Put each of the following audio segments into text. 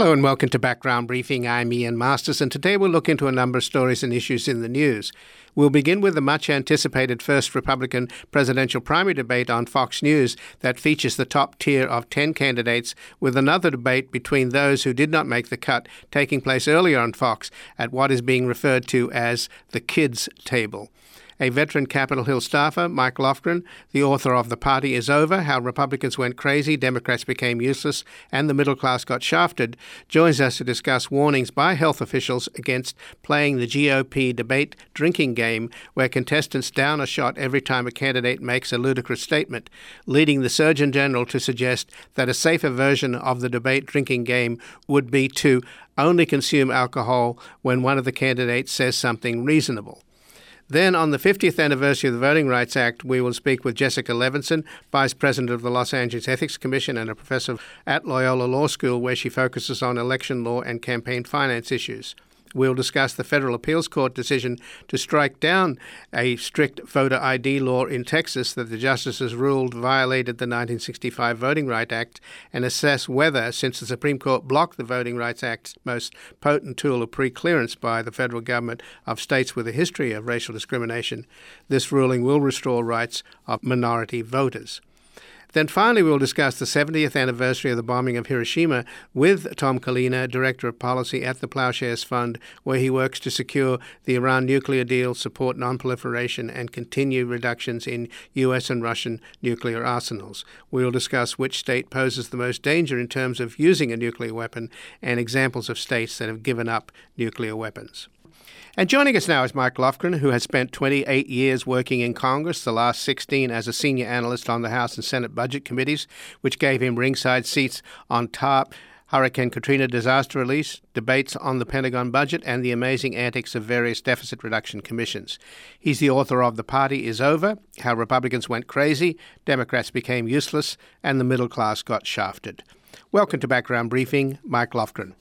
Hello and welcome to Background Briefing. I'm Ian Masters, and today we'll look into a number of stories and issues in the news. We'll begin with the much-anticipated first Republican presidential primary debate on Fox News that features the top tier of 10 candidates, with another debate between those who did not make the cut taking place earlier on Fox at what is being referred to as the kids' table. A veteran Capitol Hill staffer, Mike Lofgren, the author of The Party Is Over, How Republicans Went Crazy, Democrats Became Useless, and the Middle Class Got Shafted, joins us to discuss warnings by health officials against playing the GOP debate drinking game, where contestants down a shot every time a candidate makes a ludicrous statement, leading the Surgeon General to suggest that a safer version of the debate drinking game would be to only consume alcohol when one of the candidates says something reasonable. Then, on the 50th anniversary of the Voting Rights Act, we will speak with Jessica Levinson, Vice President of the Los Angeles Ethics Commission and a professor at Loyola Law School, where she focuses on election law and campaign finance issues. We'll discuss the Federal Appeals Court decision to strike down a strict voter ID law in Texas that the justices ruled violated the 1965 Voting Rights Act, and assess whether, since the Supreme Court blocked the Voting Rights Act's most potent tool of pre-clearance by the federal government of states with a history of racial discrimination, this ruling will restore rights of minority voters. Then finally, we'll discuss the 70th anniversary of the bombing of Hiroshima with Tom Kalina, Director of Policy at the Ploughshares Fund, where he works to secure the Iran nuclear deal, support nonproliferation, and continue reductions in U.S. and Russian nuclear arsenals. We'll discuss which state poses the most danger in terms of using a nuclear weapon and examples of states that have given up nuclear weapons. And joining us now is Mike Lofgren, who has spent 28 years working in Congress, the last 16 as a senior analyst on the House and Senate budget committees, which gave him ringside seats on TARP, Hurricane Katrina disaster relief, debates on the Pentagon budget, and the amazing antics of various deficit reduction commissions. He's the author of The Party Is Over, How Republicans Went Crazy, Democrats Became Useless, and the Middle Class Got Shafted. Welcome to Background Briefing, Mike Lofgren.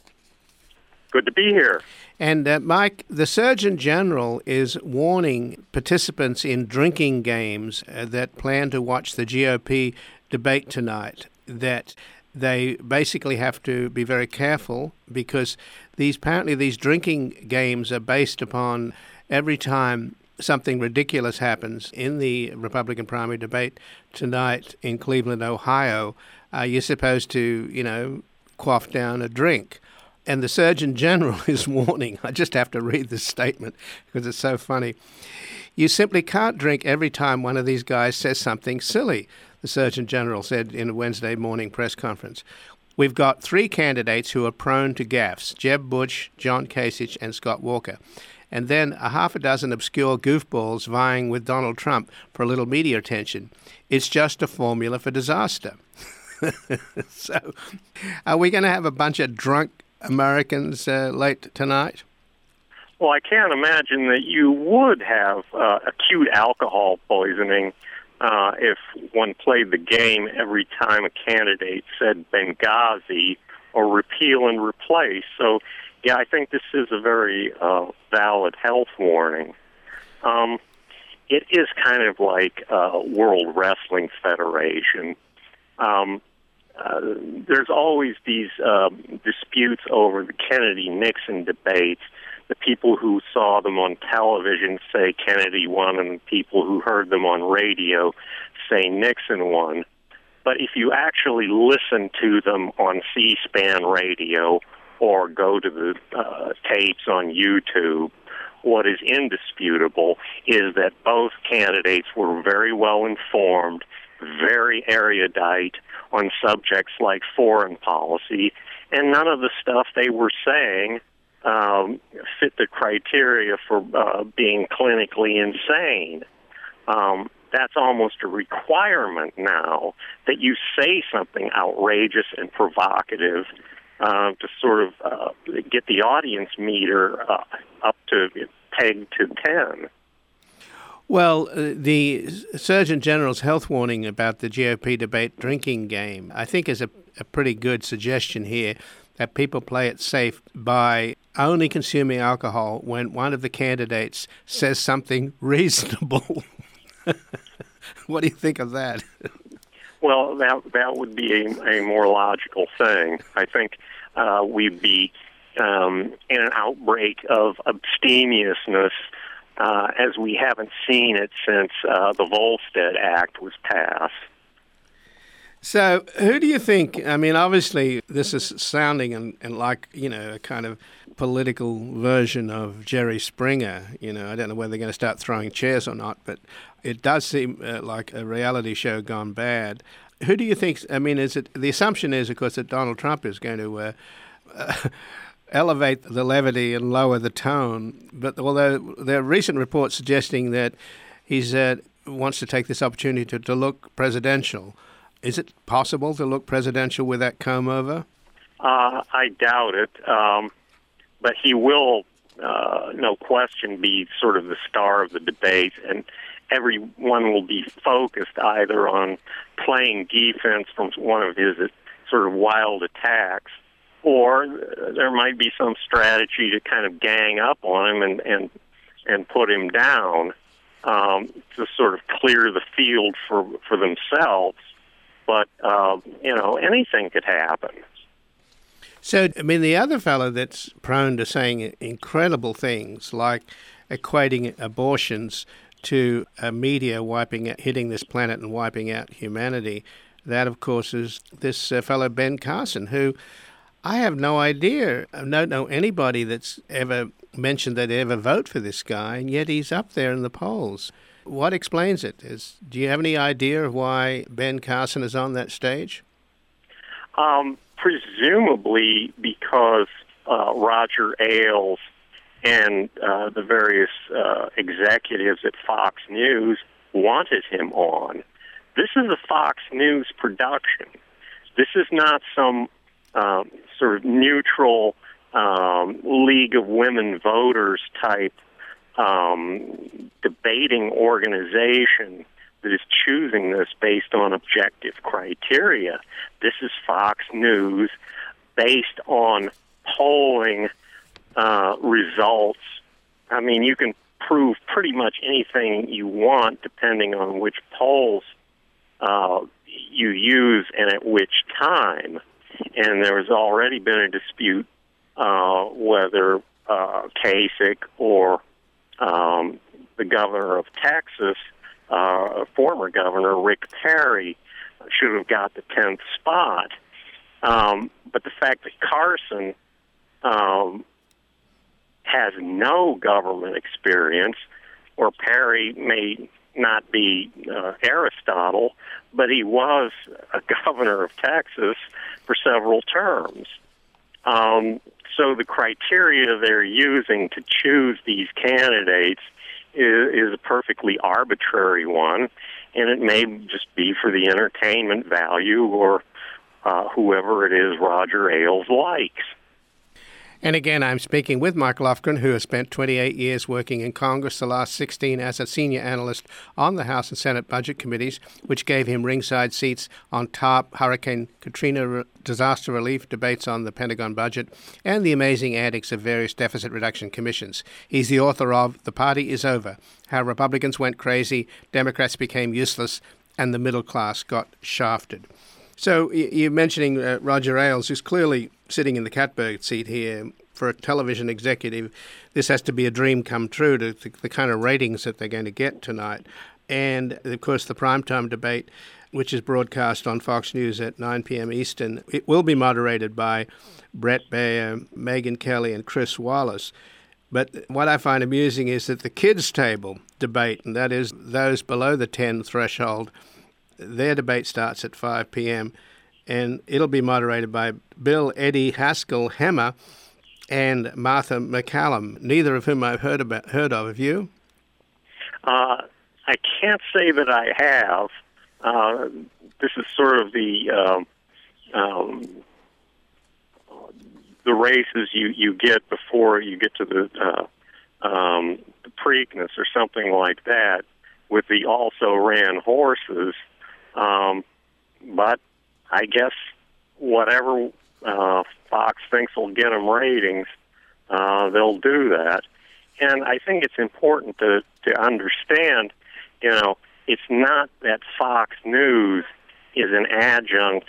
Good to be here. And Mike, the Surgeon General is warning participants in drinking games that plan to watch the GOP debate tonight that they basically have to be very careful, because these drinking games are based upon every time something ridiculous happens in the Republican primary debate tonight in Cleveland, Ohio, you're supposed to, quaff down a drink. And the Surgeon General is warning. I just have to read this statement because it's so funny. You simply can't drink every time one of these guys says something silly, the Surgeon General said in a Wednesday morning press conference. We've got 3 candidates who are prone to gaffes: Jeb Bush, John Kasich, and Scott Walker. And then a half a dozen obscure goofballs vying with Donald Trump for a little media attention. It's just a formula for disaster. So, are we going to have a bunch of drunk Americans late tonight? Well, I can't imagine that you would have acute alcohol poisoning if one played the game every time a candidate said Benghazi or repeal and replace. So, yeah, I think this is a very valid health warning. It is kind of like World Wrestling Federation. There's always these disputes over the Kennedy-Nixon debates. The people who saw them on television say Kennedy won, and the people who heard them on radio say Nixon won. But if you actually listen to them on C-SPAN radio or go to the tapes on YouTube, what is indisputable is that both candidates were very well informed, very erudite on subjects like foreign policy, and none of the stuff they were saying fit the criteria for being clinically insane. That's almost a requirement now that you say something outrageous and provocative to sort of get the audience meter up to peg to 10. Well, the Surgeon General's health warning about the GOP debate drinking game, I think, is a pretty good suggestion here, that people play it safe by only consuming alcohol when one of the candidates says something reasonable. What do you think of that? Well, that would be a more logical thing. I think we'd be in an outbreak of abstemiousness as we haven't seen it since the Volstead Act was passed. So who do you think, I mean, obviously this is sounding and like, a kind of political version of Jerry Springer. I don't know whether they're going to start throwing chairs or not, but it does seem like a reality show gone bad. Who do you think, I mean, the assumption is, of course, that Donald Trump is going to elevate the levity and lower the tone, but although there are recent reports suggesting that he's wants to take this opportunity to look presidential. Is it possible to look presidential with that comb over? I doubt it, but he will, no question, be sort of the star of the debate, and everyone will be focused either on playing defense from one of his sort of wild attacks, or there might be some strategy to kind of gang up on him and put him down to sort of clear the field for themselves. But, anything could happen. So, I mean, the other fellow that's prone to saying incredible things, like equating abortions to media hitting this planet and wiping out humanity, that, of course, is this fellow Ben Carson, who I have no idea. I don't know anybody that's ever mentioned they'd ever vote for this guy, and yet he's up there in the polls. What explains it? Do you have any idea of why Ben Carson is on that stage? Presumably because Roger Ailes and the various executives at Fox News wanted him on. This is a Fox News production. This is not some sort of neutral League of Women Voters type debating organization that is choosing this based on objective criteria. This is Fox News based on polling results. I mean, you can prove pretty much anything you want depending on which polls you use and at which time. And there has already been a dispute whether Kasich or the governor of Texas, former governor Rick Perry, should have got the 10th spot. But the fact that Carson has no government experience, or Perry may not be Aristotle, but he was a governor of Texas for several terms. So the criteria they're using to choose these candidates is a perfectly arbitrary one, and it may just be for the entertainment value or whoever it is Roger Ailes likes. And again, I'm speaking with Mark Lofgren, who has spent 28 years working in Congress, the last 16 as a senior analyst on the House and Senate budget committees, which gave him ringside seats on top Hurricane Katrina disaster relief debates on the Pentagon budget and the amazing antics of various deficit reduction commissions. He's the author of The Party is Over, How Republicans Went Crazy, Democrats Became Useless, and the Middle Class Got Shafted. So you're mentioning Roger Ailes, who's clearly sitting in the catbird seat here. For a television executive, this has to be a dream come true to the kind of ratings that they're going to get tonight. And, of course, the primetime debate, which is broadcast on Fox News at 9 p.m. Eastern, it will be moderated by Bret Baier, Megyn Kelly, and Chris Wallace. But what I find amusing is that the kids' table debate, and that is those below the 10 threshold, their debate starts at 5 p.m., and it'll be moderated by Bill Eddie Haskell Hemmer and Martha McCallum, neither of whom I've heard of. Have you? I can't say that I have. This is sort of the races you get before you get to the Preakness or something like that with the also ran horses. But I guess whatever Fox thinks will get them ratings, they'll do that. And I think it's important to understand, it's not that Fox News is an adjunct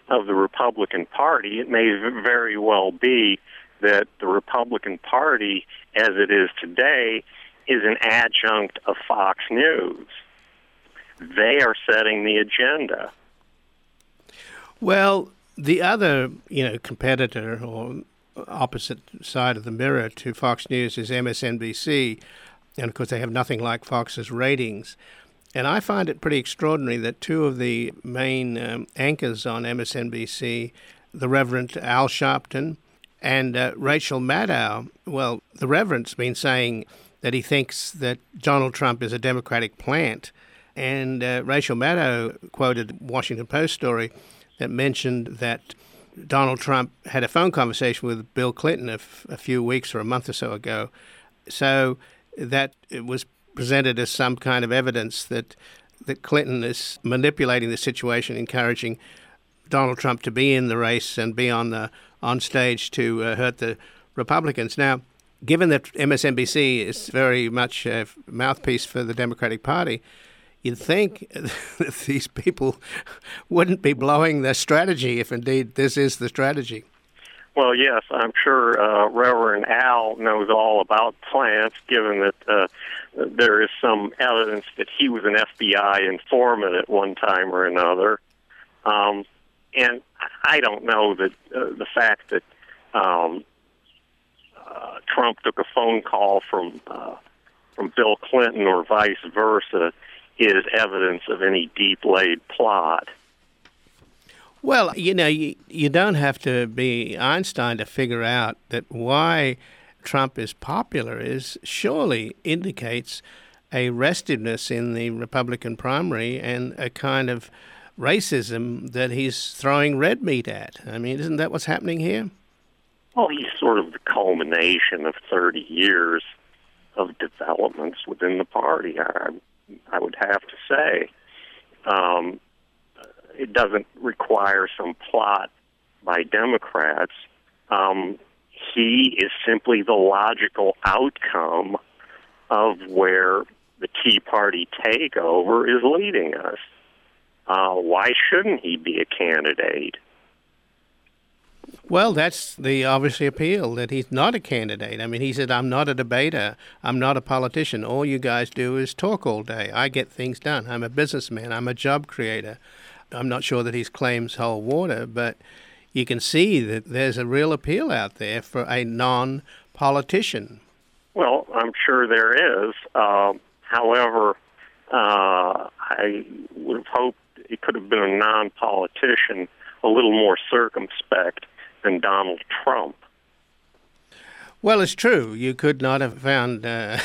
of the Republican Party. It may very well be that the Republican Party, as it is today, is an adjunct of Fox News. They are setting the agenda. Well, the other, competitor or opposite side of the mirror to Fox News is MSNBC, and of course they have nothing like Fox's ratings. And I find it pretty extraordinary that two of the main anchors on MSNBC, the Reverend Al Sharpton and Rachel Maddow, well, the Reverend's been saying that he thinks that Donald Trump is a Democratic plant. And Rachel Maddow quoted a Washington Post story that mentioned that Donald Trump had a phone conversation with Bill Clinton a few weeks or a month or so ago. So that it was presented as some kind of evidence that Clinton is manipulating the situation, encouraging Donald Trump to be in the race and be on stage to hurt the Republicans. Now, given that MSNBC is very much a mouthpiece for the Democratic Party, you'd think that these people wouldn't be blowing their strategy if indeed this is the strategy. Well, yes, I'm sure Reverend Al knows all about plants, given that there is some evidence that he was an FBI informant at one time or another. And I don't know that the fact that Trump took a phone call from Bill Clinton or vice versa is evidence of any deep-laid plot. Well, you don't have to be Einstein to figure out that why Trump is popular is surely indicates a restiveness in the Republican primary and a kind of racism that he's throwing red meat at. I mean, isn't that what's happening here? Well, he's sort of the culmination of 30 years of developments within the party, I would have to say. It doesn't require some plot by Democrats. He is simply the logical outcome of where the Tea Party takeover is leading us. Why shouldn't he be a candidate? Well, that's the obviously appeal, that he's not a candidate. I mean, he said, I'm not a debater. I'm not a politician. All you guys do is talk all day. I get things done. I'm a businessman. I'm a job creator. I'm not sure that his claims hold water, but you can see that there's a real appeal out there for a non-politician. Well, I'm sure there is. However, I would have hoped it could have been a non-politician, a little more circumspect than Donald Trump. Well, it's true. You could not have found a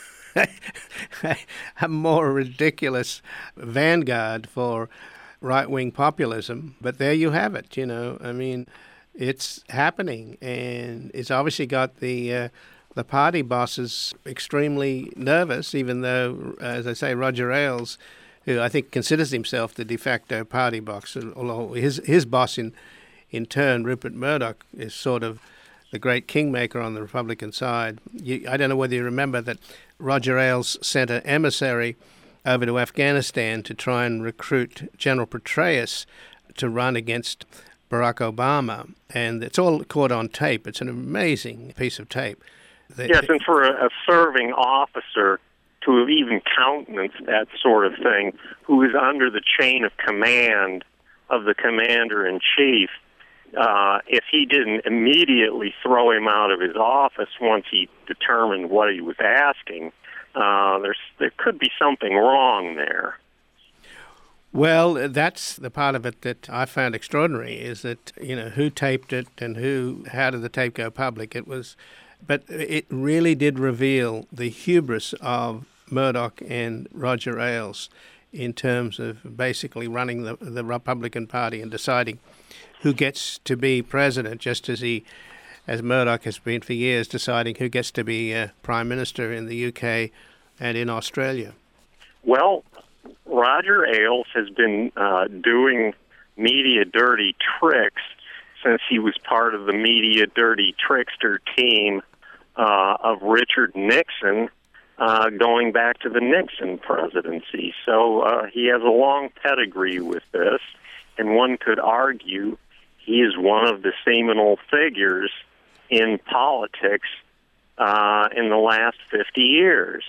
more ridiculous vanguard for right-wing populism, but there you have it. I mean, it's happening, and it's obviously got the party bosses extremely nervous, even though, as I say, Roger Ailes, who I think considers himself the de facto party boss, although his boss in turn, Rupert Murdoch, is sort of the great kingmaker on the Republican side. I don't know whether you remember that Roger Ailes sent an emissary over to Afghanistan to try and recruit General Petraeus to run against Barack Obama. And it's all caught on tape. It's an amazing piece of tape. Yes, and for a serving officer to have even countenanced that sort of thing, who is under the chain of command of the commander-in-chief, if he didn't immediately throw him out of his office once he determined what he was asking, there could be something wrong there. Well, that's the part of it that I found extraordinary, is that, who taped it and how did the tape go public? But it really did reveal the hubris of Murdoch and Roger Ailes in terms of basically running the Republican Party and deciding who gets to be president, just as Murdoch has been for years, deciding who gets to be Prime Minister in the UK and in Australia. Well, Roger Ailes has been doing media dirty tricks since he was part of the media dirty trickster team of Richard Nixon, going back to the Nixon presidency. So he has a long pedigree with this, and one could argue he is one of the seminal figures in politics in the last 50 years.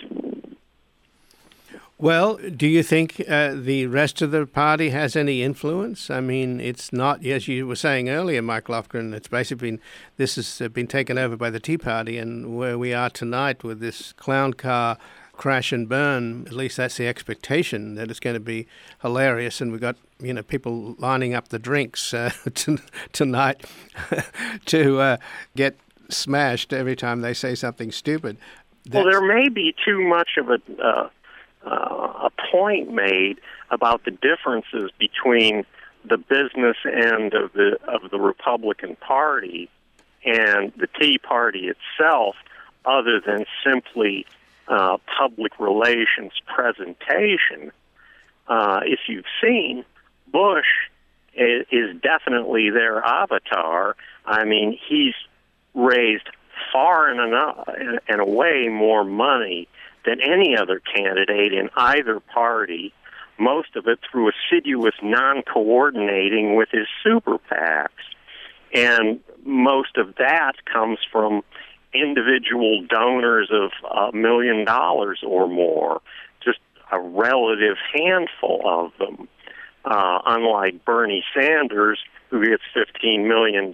Well, do you think the rest of the party has any influence? I mean, it's not, as you were saying earlier, Mike Lofgren, it's basically this has been taken over by the Tea Party, and where we are tonight with this clown car crash and burn, at least that's the expectation, that it's going to be hilarious, and we've got people lining up the drinks tonight to get smashed every time they say something stupid. Well, there may be too much of a point made about the differences between the business end of the Republican Party and the Tea Party itself, other than simply public relations presentation. If you've seen, Bush is definitely their avatar. I mean, he's raised far and away more money than any other candidate in either party, most of it through assiduous non-coordinating with his super PACs. And most of that comes from individual donors of $1 million or more, just a relative handful of them. Unlike Bernie Sanders, who gets $15 million,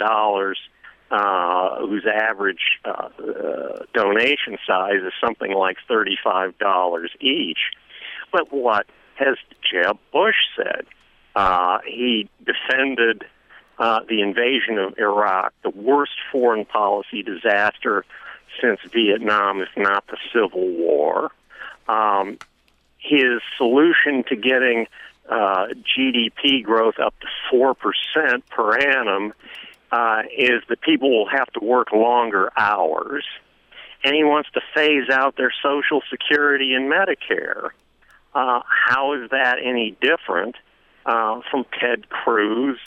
whose average donation size is something like $35 each. But what has Jeb Bush said? He defended the invasion of Iraq, the worst foreign policy disaster since Vietnam, if not the Civil War. His solution to getting GDP growth up to 4% per annum is that people will have to work longer hours. And he wants to phase out their Social Security and Medicare. How is that any different from Ted Cruz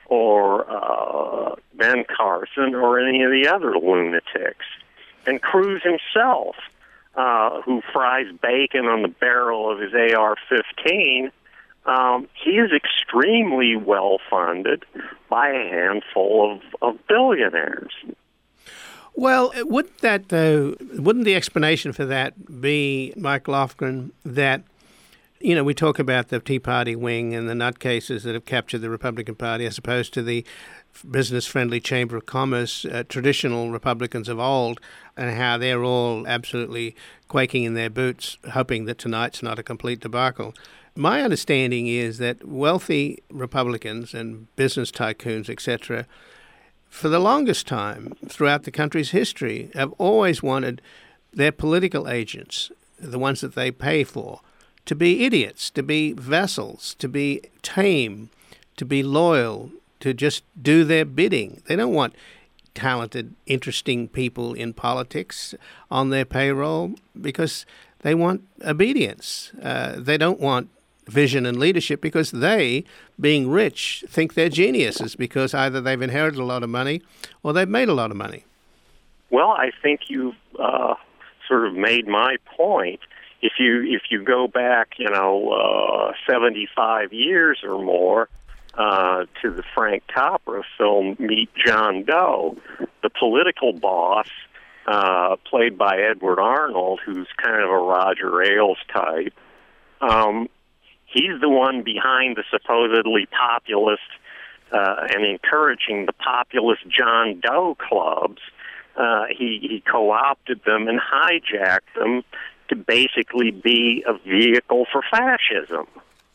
or Ben Carson or any of the other lunatics? And Cruz himself, who fries bacon on the barrel of his AR-15, he is extremely well-funded by a handful of billionaires. Well, wouldn't the explanation for that be, Mike Lofgren, that, we talk about the Tea Party wing and the nutcases that have captured the Republican Party as opposed to the business-friendly Chamber of Commerce, traditional Republicans of old, and how they're all absolutely quaking in their boots, hoping that tonight's not a complete debacle. My understanding is that wealthy Republicans and business tycoons, etc., for the longest time throughout the country's history, have always wanted their political agents, the ones that they pay for, to be idiots, to be vassals, to be tame, to be loyal, to just do their bidding. They don't want talented, interesting people in politics on their payroll because they want obedience. They don't want vision and leadership because they, being rich, think they're geniuses because either they've inherited a lot of money or they've made a lot of money. Well, I think you've sort of made my point. If you go back, 75 years or more to the Frank Capra film Meet John Doe, the political boss, played by Edward Arnold, who's kind of a Roger Ailes type, he's the one behind the supposedly populist and encouraging the populist John Doe clubs. He co-opted them and hijacked them to basically be a vehicle for fascism.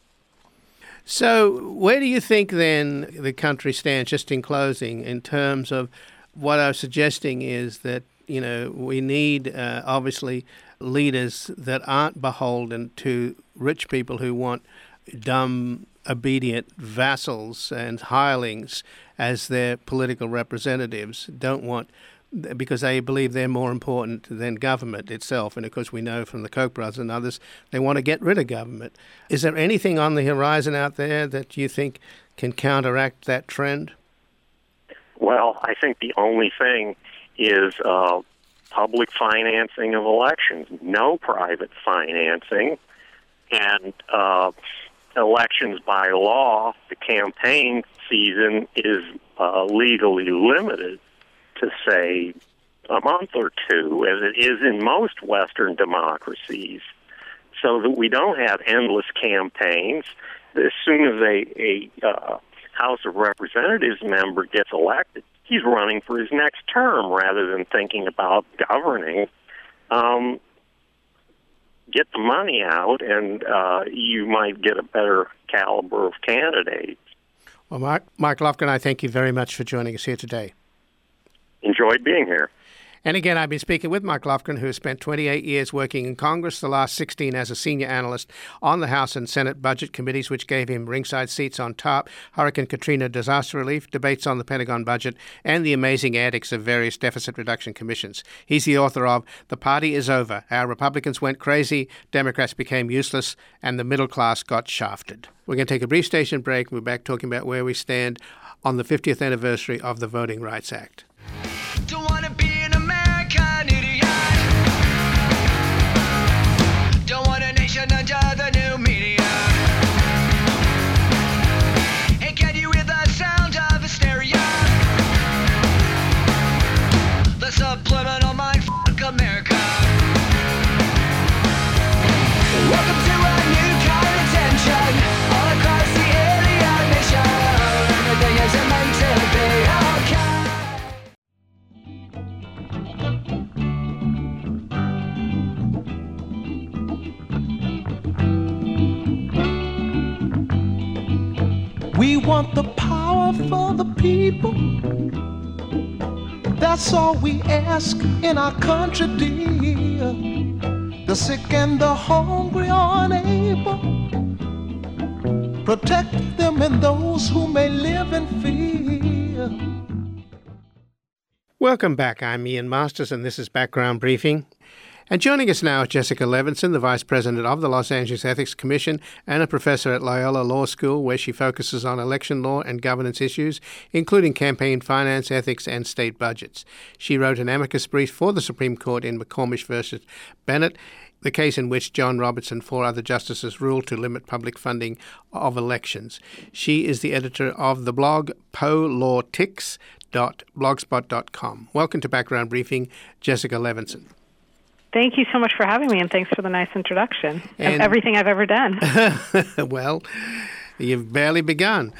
So where do you think then the country stands, just in closing, in terms of what I was suggesting is that, we need obviously leaders that aren't beholden to rich people who want dumb, obedient vassals and hirelings as their political representatives, don't want, because they believe they're more important than government itself. And of course, we know from the Koch brothers and others, they want to get rid of government. Is there anything on the horizon out there that you think can counteract that trend? Well, I think the only thing is public financing of elections, no private financing, and elections by law, the campaign season is legally limited to, say, a month or two, as it is in most Western democracies, so that we don't have endless campaigns. As soon as a House of Representatives member gets elected, he's running for his next term rather than thinking about governing. Get the money out, and you might get a better caliber of candidates. Well, Mark Lofgren, I thank you very much for joining us here today. Enjoyed being here. And again, I've been speaking with Mark Lofgren, who has spent 28 years working in Congress, the last 16 as a senior analyst on the House and Senate budget committees, which gave him ringside seats on TARP, Hurricane Katrina disaster relief, debates on the Pentagon budget, and the amazing antics of various deficit reduction commissions. He's the author of The Party is Over, How Republicans Went Crazy, Democrats Became Useless, and the Middle Class Got Shafted. We're going to take a brief station break. We're back talking about where we stand on the 50th anniversary of the Voting Rights Act. Don't want to be an American idiot. Don't want a nation under the new media. And can you hear the sound of hysteria? The subliminal mind fuck America. Welcome to a new kind of tension all across the alien nation. Everything isn't meant to be okay. We want the power for the people. That's all we ask in our country, dear. The sick and the hungry are unable. Protect them and those who may live in fear. Welcome back. I'm Ian Masters, and this is Background Briefing. And joining us now is Jessica Levinson, the Vice President of the Los Angeles Ethics Commission and a professor at Loyola Law School, where she focuses on election law and governance issues, including campaign finance, ethics, and state budgets. She wrote an amicus brief for the Supreme Court in McCormick versus Bennett, the case in which John Roberts and 4 other justices ruled to limit public funding of elections. She is the editor of the blog polawtics.blogspot.com. Welcome to Background Briefing, Jessica Levinson. Thank you so much for having me, and thanks for the nice introduction of everything I've ever done. Well, you've barely begun.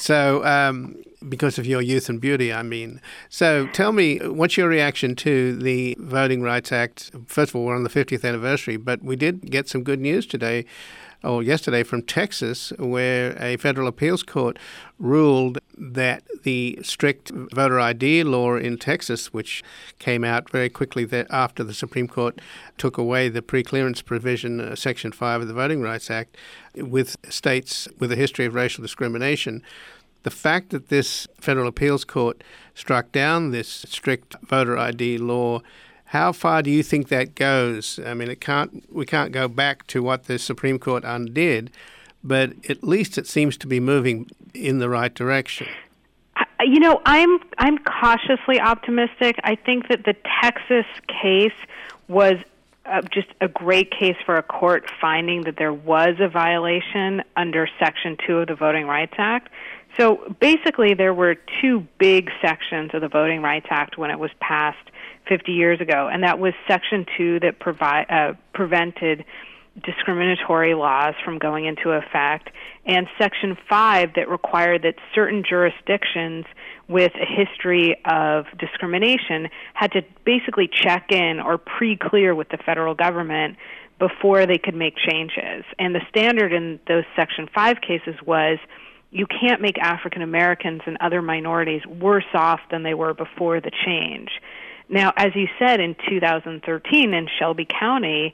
So, because of your youth and beauty, I mean. So tell me, what's your reaction to the Voting Rights Act? First of all, we're on the 50th anniversary, but we did get some good news today, or yesterday, from Texas, where a federal appeals court ruled that the strict voter ID law in Texas, which came out very quickly after the Supreme Court took away the preclearance provision, Section 5 of the Voting Rights Act, with states with a history of racial discrimination. The fact that this federal appeals court struck down this strict voter ID law, how far do you think that goes? I mean, we can't go back to what the Supreme Court undid, but at least it seems to be moving in the right direction. You know, I'm cautiously optimistic. I think that the Texas case was just a great case for a court finding that there was a violation under Section 2 of the Voting Rights Act. So basically, there were 2 big sections of the Voting Rights Act when it was passed 50 years ago, and that was Section 2 that prevented discriminatory laws from going into effect, and Section 5 that required that certain jurisdictions with a history of discrimination had to basically check in or pre-clear with the federal government before they could make changes. And the standard in those Section 5 cases was you can't make African Americans and other minorities worse off than they were before the change. Now, as you said, in 2013 in Shelby County,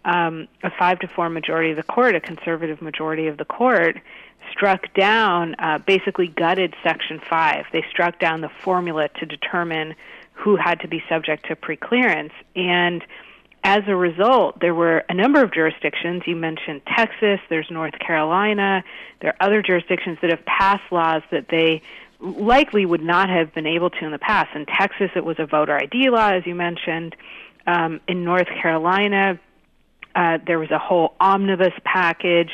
a 5-4 majority of the court, a conservative majority of the court, struck down, basically gutted Section 5. They struck down the formula to determine who had to be subject to preclearance. And as a result, there were a number of jurisdictions. You mentioned Texas, there's North Carolina, there are other jurisdictions that have passed laws that they likely would not have been able to in the past. In Texas, it was a voter ID law, as you mentioned. In North Carolina, there was a whole omnibus package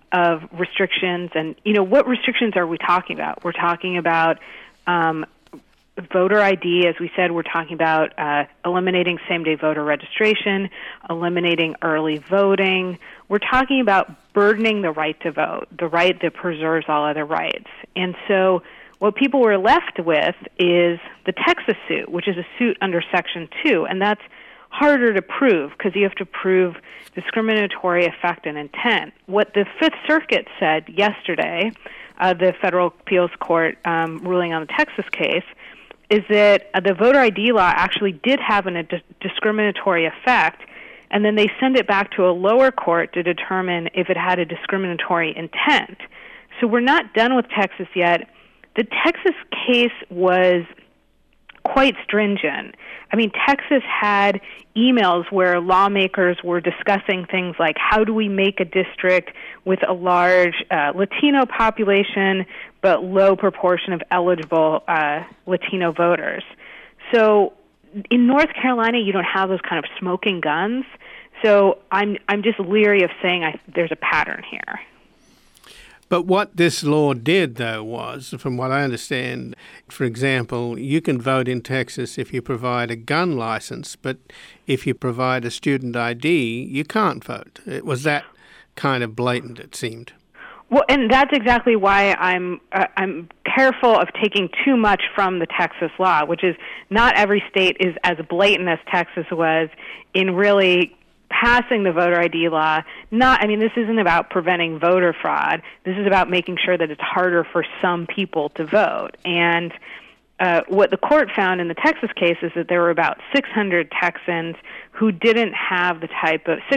of restrictions. And, what restrictions are we talking about? We're talking about voter ID. As we said, we're talking about eliminating same-day voter registration, eliminating early voting. We're talking about burdening the right to vote, the right that preserves all other rights. And so what people were left with is the Texas suit, which is a suit under Section 2, and that's harder to prove because you have to prove discriminatory effect and intent. What the Fifth Circuit said yesterday, the federal appeals court ruling on the Texas case, is that the voter ID law actually did have a discriminatory effect, and then they send it back to a lower court to determine if it had a discriminatory intent. So we're not done with Texas yet. The Texas case was quite stringent. I mean, Texas had emails where lawmakers were discussing things like how do we make a district with a large Latino population but low proportion of eligible Latino voters. So in North Carolina, you don't have those kind of smoking guns. So I'm just leery of saying there's a pattern here. But what this law did, though, was, from what I understand, for example, you can vote in Texas if you provide a gun license, but if you provide a student ID, you can't vote. It was that kind of blatant, it seemed. Well, and that's exactly why I'm careful of taking too much from the Texas law, which is not every state is as blatant as Texas was in really passing the voter ID law. This isn't about preventing voter fraud. This is about making sure that it's harder for some people to vote. And what the court found in the Texas case is that there were about 600,000 Texans who didn't have the type of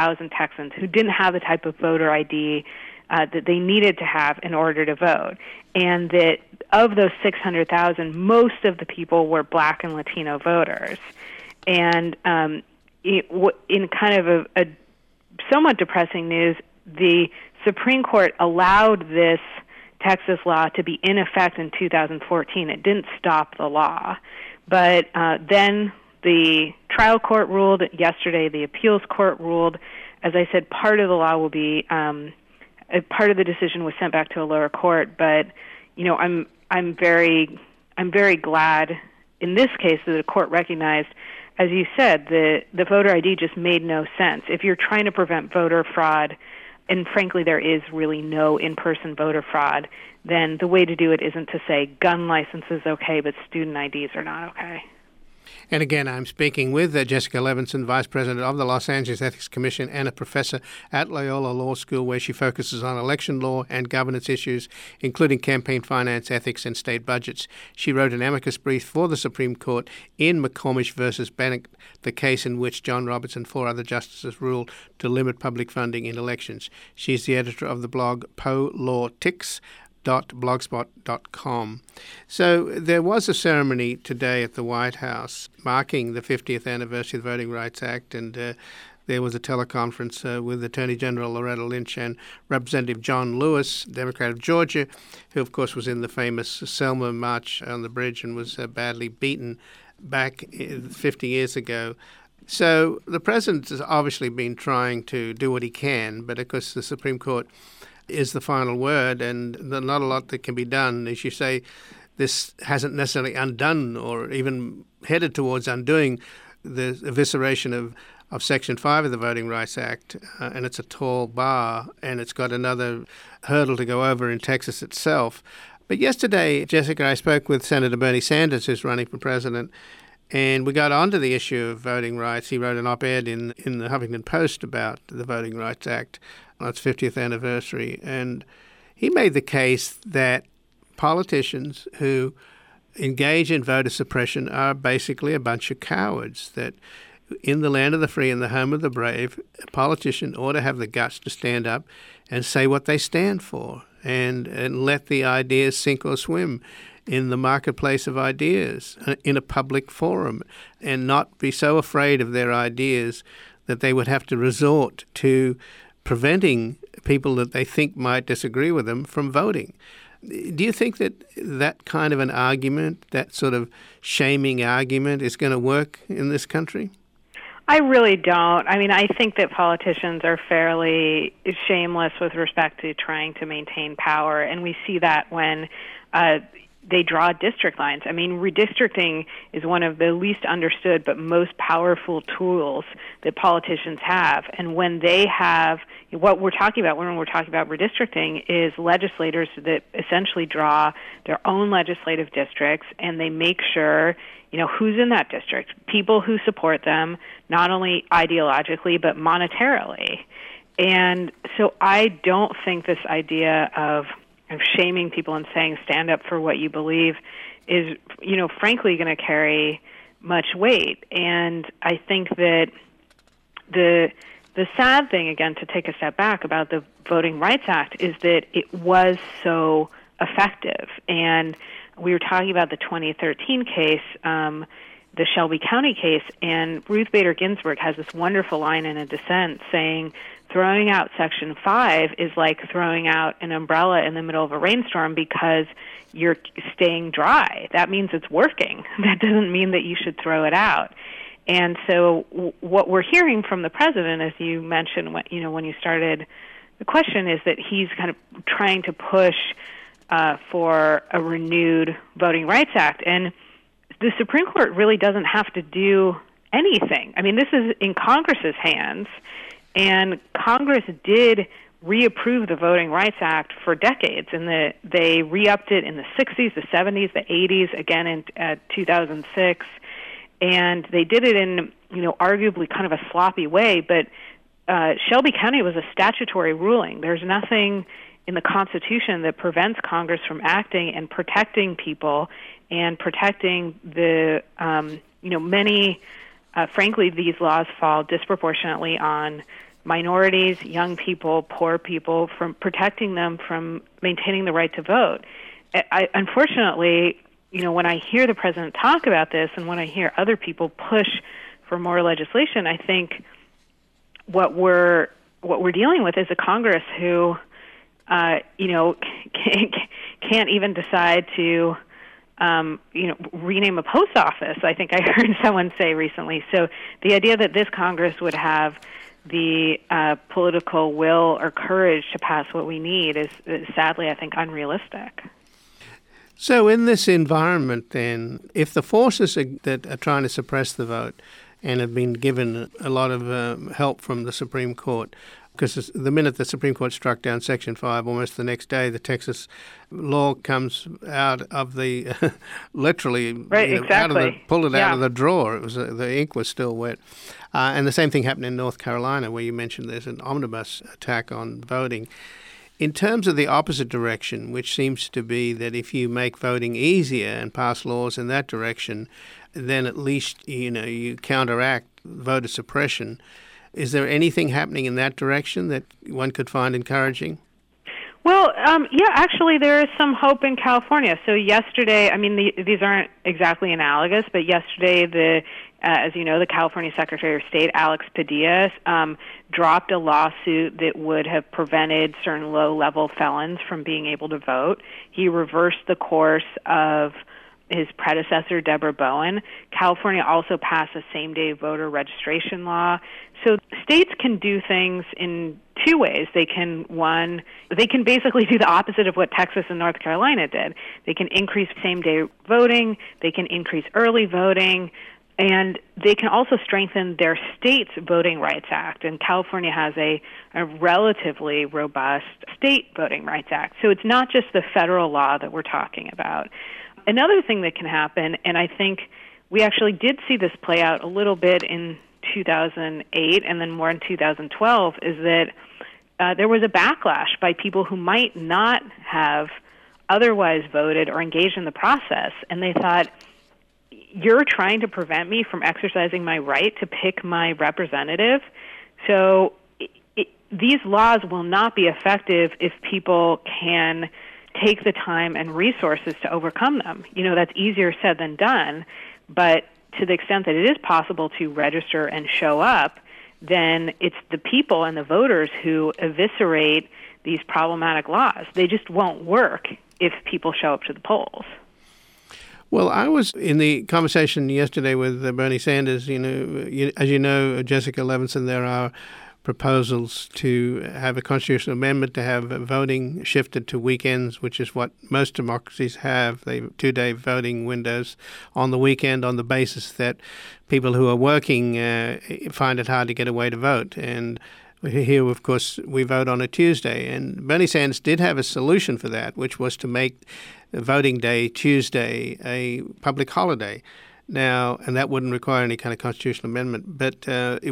voter ID that they needed to have in order to vote. And that of those 600,000, most of the people were Black and Latino voters. And in kind of a somewhat depressing news, the Supreme Court allowed this Texas law to be in effect in 2014. It didn't stop the law. But then the trial court ruled yesterday, the appeals court ruled. As I said, part of the law will be, part of the decision was sent back to a lower court. But, I'm very glad in this case that the court recognized, as you said, the voter ID just made no sense. If you're trying to prevent voter fraud, and frankly there is really no in-person voter fraud, then the way to do it isn't to say gun license is okay, but student IDs are not okay. And again, I'm speaking with Jessica Levinson, Vice President of the Los Angeles Ethics Commission and a professor at Loyola Law School, where she focuses on election law and governance issues, including campaign finance, ethics, and state budgets. She wrote an amicus brief for the Supreme Court in McCormick versus Bennett, the case in which John Roberts and 4 other justices ruled to limit public funding in elections. She's the editor of the blog PoLawTix.blogspot.com. So there was a ceremony today at the White House marking the 50th anniversary of the Voting Rights Act, and there was a teleconference with Attorney General Loretta Lynch and Representative John Lewis, Democrat of Georgia, who of course was in the famous Selma March on the bridge and was badly beaten back 50 years ago. So the president has obviously been trying to do what he can, but of course the Supreme Court is the final word, and there's not a lot that can be done. As you say, this hasn't necessarily undone or even headed towards undoing the evisceration of Section 5 of the Voting Rights Act, and it's a tall bar, and it's got another hurdle to go over in Texas itself. But yesterday, Jessica, I spoke with Senator Bernie Sanders, who's running for president, and we got onto the issue of voting rights. He wrote an op-ed in the Huffington Post about the Voting Rights Act on its 50th anniversary. And he made the case that politicians who engage in voter suppression are basically a bunch of cowards, that in the land of the free and the home of the brave, a politician ought to have the guts to stand up and say what they stand for and let the ideas sink or swim in the marketplace of ideas in a public forum, and not be so afraid of their ideas that they would have to resort to preventing people that they think might disagree with them from voting. Do you think that that kind of an argument, that sort of shaming argument, is going to work in this country? I really don't. I mean, I think that politicians are fairly shameless with respect to trying to maintain power, and we see that when they draw district lines. I mean, redistricting is one of the least understood but most powerful tools that politicians have. And when they have, what we're talking about when we're talking about redistricting is legislators that essentially draw their own legislative districts, and they make sure, who's in that district, people who support them, not only ideologically but monetarily. And so I don't think this idea of shaming people and saying stand up for what you believe is, frankly going to carry much weight. And I think that the sad thing, again, to take a step back about the Voting Rights Act is that it was so effective. And we were talking about the 2013 case, the Shelby County case, and Ruth Bader Ginsburg has this wonderful line in a dissent saying, throwing out Section 5 is like throwing out an umbrella in the middle of a rainstorm because you're staying dry. That means it's working. That doesn't mean that you should throw it out. And so what we're hearing from the president, as you mentioned when you started the question, is that he's kind of trying to push for a renewed Voting Rights Act. And the Supreme Court really doesn't have to do anything. I mean, this is in Congress's hands. And Congress did reapprove the Voting Rights Act for decades, and they re-upped it in the 60s, the 70s, the 80s, again in 2006, and they did it in, arguably kind of a sloppy way, but Shelby County was a statutory ruling. There's nothing in the Constitution that prevents Congress from acting and protecting people and protecting the, many, frankly, these laws fall disproportionately on minorities, young people, poor people, from protecting them from maintaining the right to vote. Unfortunately, when I hear the president talk about this and when I hear other people push for more legislation, I think what we're dealing with is a Congress who, can't even decide to, rename a post office. I think I heard someone say recently. So the idea that this Congress would have the political will or courage to pass what we need is sadly, I think, unrealistic. So in this environment, then, if the forces that are trying to suppress the vote and have been given a lot of help from the Supreme Court, because the minute the Supreme Court struck down Section 5, almost the next day, the Texas law comes out of the, literally, exactly. Pulled it out of the drawer. It was the ink was still wet. And the same thing happened in North Carolina, where you mentioned there's an omnibus attack on voting. In terms of the opposite direction, which seems to be that if you make voting easier and pass laws in that direction, then at least, you counteract voter suppression. Is there anything happening in that direction that one could find encouraging? Well, actually there is some hope in California. So yesterday, these aren't exactly analogous, but yesterday as you know, the California Secretary of State, Alex Padilla, dropped a lawsuit that would have prevented certain low-level felons from being able to vote. He reversed the course of his predecessor, Deborah Bowen. California also passed a same-day voter registration law. So states can do things in two ways. They can basically do the opposite of what Texas and North Carolina did. They can increase same-day voting, they can increase early voting, and they can also strengthen their state's Voting Rights Act. And California has a relatively robust state Voting Rights Act. So it's not just the federal law that we're talking about. Another thing that can happen, and I think we actually did see this play out a little bit in 2008 and then more in 2012, is that there was a backlash by people who might not have otherwise voted or engaged in the process, and they thought, you're trying to prevent me from exercising my right to pick my representative, so these laws will not be effective if people can take the time and resources to overcome them. That's easier said than done, but to the extent that it is possible to register and show up, then it's the people and the voters who eviscerate these problematic laws. They just won't work if people show up to the polls. Well, I was in the conversation yesterday with Bernie Sanders. As you know, Jessica Levinson, there are proposals to have a constitutional amendment to have voting shifted to weekends, which is what most democracies have. They have 2-day voting windows on the weekend on the basis that people who are working find it hard to get away to vote. And here, of course, we vote on a Tuesday. And Bernie Sanders did have a solution for that, which was to make voting day Tuesday a public holiday. Now, and that wouldn't require any kind of constitutional amendment, but it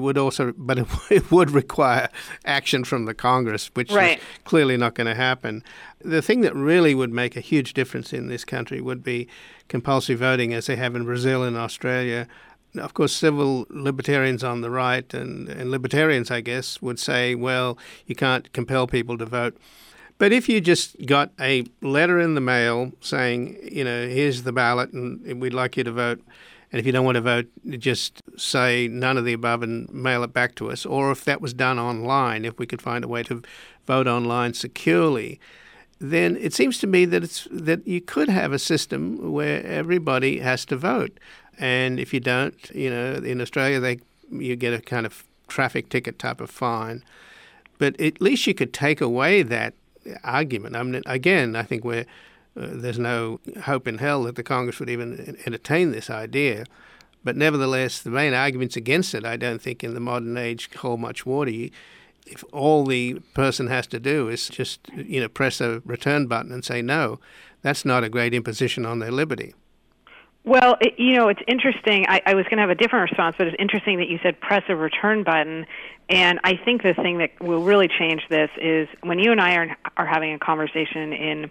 would require action from the Congress, which is clearly not going to happen. The thing that really would make a huge difference in this country would be compulsory voting, as they have in Brazil and Australia. Of course, civil libertarians on the right and libertarians, I guess, would say, well, you can't compel people to vote. But if you just got a letter in the mail saying, here's the ballot and we'd like you to vote, and if you don't want to vote, just say none of the above and mail it back to us, or if that was done online, if we could find a way to vote online securely, then it seems to me that you could have a system where everybody has to vote. And if you don't, in Australia, you get a kind of traffic ticket type of fine. But at least you could take away that argument. I mean, again, I think there's no hope in hell that the Congress would even entertain this idea. But nevertheless, the main arguments against it, I don't think in the modern age hold much water. If all the person has to do is just, press a return button and say no, that's not a great imposition on their liberty. Well, it's interesting. I was going to have a different response, but it's interesting that you said press a return button. And I think the thing that will really change this is when you and I are having a conversation in,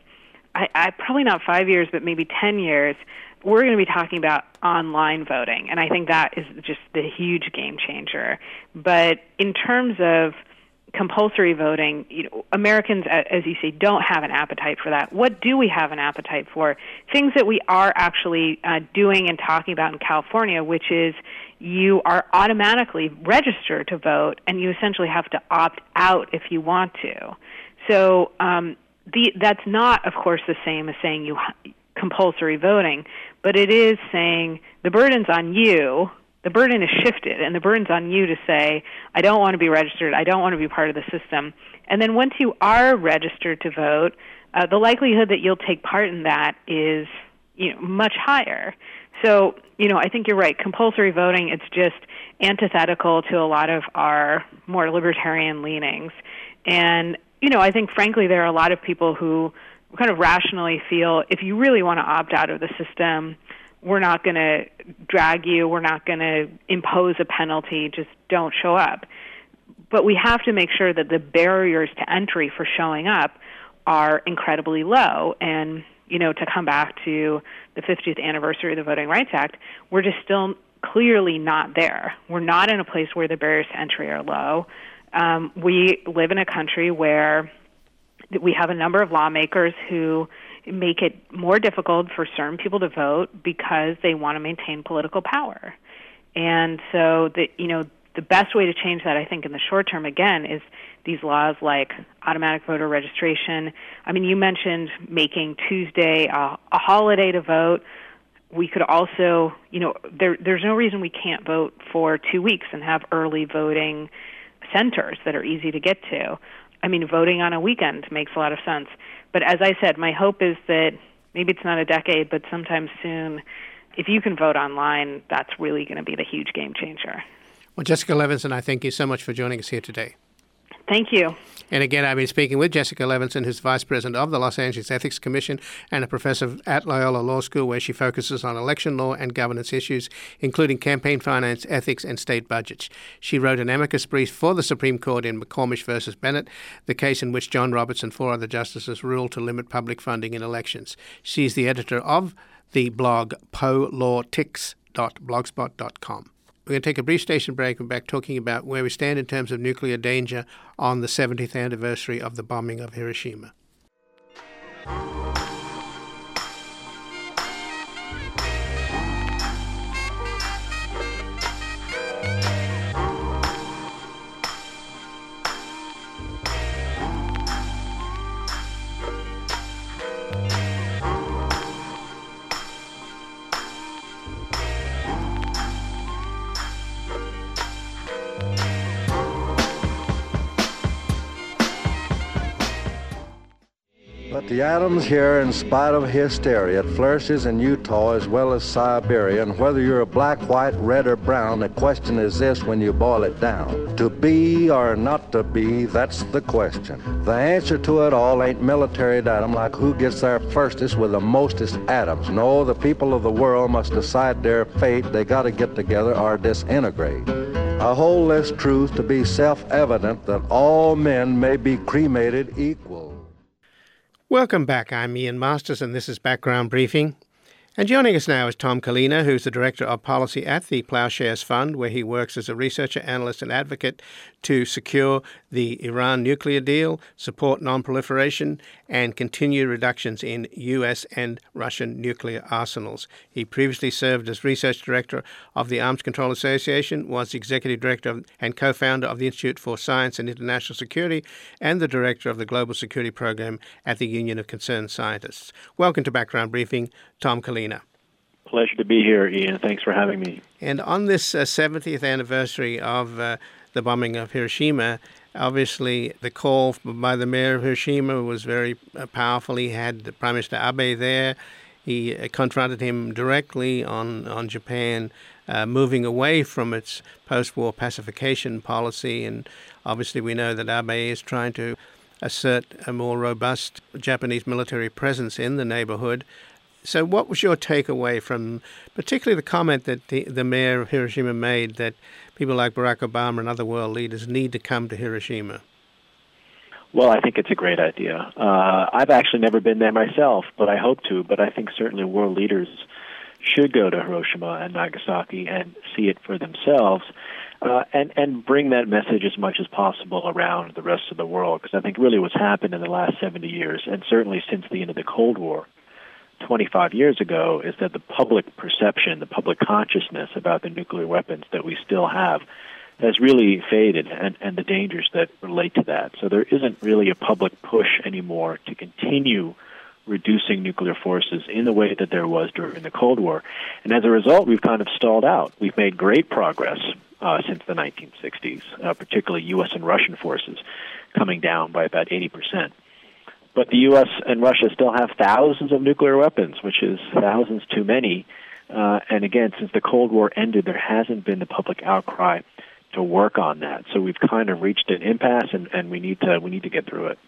I probably not 5 years, but maybe 10 years, we're going to be talking about online voting. And I think that is just the huge game changer. But in terms of compulsory voting, Americans, as you say, don't have an appetite for that. What do we have an appetite for? Things that we are actually doing and talking about in California, which is you are automatically registered to vote, and you essentially have to opt out if you want to. So that's not, of course, the same as saying compulsory voting, but it is saying the burden's on you. The burden is shifted, and the burden's on you to say, I don't want to be registered, I don't want to be part of the system. And then once you are registered to vote, the likelihood that you'll take part in that is much higher. So, I think you're right. Compulsory voting, it's just antithetical to a lot of our more libertarian leanings. And, I think, frankly, there are a lot of people who kind of rationally feel if you really want to opt out of the system, we're not going to drag you, we're not going to impose a penalty, just don't show up. But we have to make sure that the barriers to entry for showing up are incredibly low. And, to come back to the 50th anniversary of the Voting Rights Act, we're just still clearly not there. We're not in a place where the barriers to entry are low. We live in a country where we have a number of lawmakers who make it more difficult for certain people to vote because they want to maintain political power. And so the best way to change that, I think, in the short term, again, is these laws like automatic voter registration. I mean, you mentioned making Tuesday a holiday to vote. We could also, there's no reason we can't vote for 2 weeks and have early voting centers that are easy to get to. I mean, voting on a weekend makes a lot of sense. But as I said, my hope is that maybe it's not a decade, but sometime soon, if you can vote online, that's really going to be the huge game changer. Well, Jessica Levinson, I thank you so much for joining us here today. Thank you. And again, I've been speaking with Jessica Levinson, who's Vice President of the Los Angeles Ethics Commission and a professor at Loyola Law School, where she focuses on election law and governance issues, including campaign finance, ethics, and state budgets. She wrote an amicus brief for the Supreme Court in McCormick versus Bennett, the case in which John Roberts and 4 other justices ruled to limit public funding in elections. She's the editor of the blog polawtics.blogspot.com. We're going to take a brief station break and back talking about where we stand in terms of nuclear danger on the 70th anniversary of the bombing of Hiroshima. But the atoms here, in spite of hysteria, it flourishes in Utah as well as Siberia, and whether you're a black, white, red, or brown, the question is this when you boil it down. To be or not to be, that's the question. The answer to it all ain't military datum, like who gets there firstest with the mostest atoms. No, the people of the world must decide their fate. They got to get together or disintegrate. I hold this truth to be self-evident that all men may be cremated equal. Welcome back. I'm Ian Masters, and this is Background Briefing. And joining us now is Tom Kalina, who's the Director of Policy at the Ploughshares Fund, where he works as a researcher, analyst, and advocate to secure the Iran nuclear deal, support non-proliferation, and continue reductions in U.S. and Russian nuclear arsenals. He previously served as Research Director of the Arms Control Association, was Executive Director and co-founder of the Institute for Science and International Security, and the Director of the Global Security Program at the Union of Concerned Scientists. Welcome to Background Briefing, Tom Kalina. Pleasure to be here, Ian. Thanks for having me. And on this 70th anniversary of the bombing of Hiroshima, obviously the call by the mayor of Hiroshima was very powerful. He had the Prime Minister Abe there. He confronted him directly on Japan moving away from its post-war pacification policy. And obviously we know that Abe is trying to assert a more robust Japanese military presence in the neighborhood. So what was your takeaway from particularly the comment that the mayor of Hiroshima made that people like Barack Obama and other world leaders need to come to Hiroshima? Well, I think it's a great idea. I've actually never been there myself, but I hope to. But I think certainly world leaders should go to Hiroshima and Nagasaki and see it for themselves and bring that message as much as possible around the rest of the world, because I think really what's happened in the last 70 years, and certainly since the end of the Cold War, 25 years ago, is that the public perception, the public consciousness about the nuclear weapons that we still have has really faded, and the dangers that relate to that. So there isn't really a public push anymore to continue reducing nuclear forces in the way that there was during the Cold War. And as a result, we've kind of stalled out. We've made great progress since the 1960s, particularly U.S. and Russian forces coming down by about 80%. But the U.S. and Russia still have thousands of nuclear weapons, which is thousands too many. And again, since the Cold War ended, there hasn't been the public outcry to work on that. So we've kind of reached an impasse, and we need to get through it.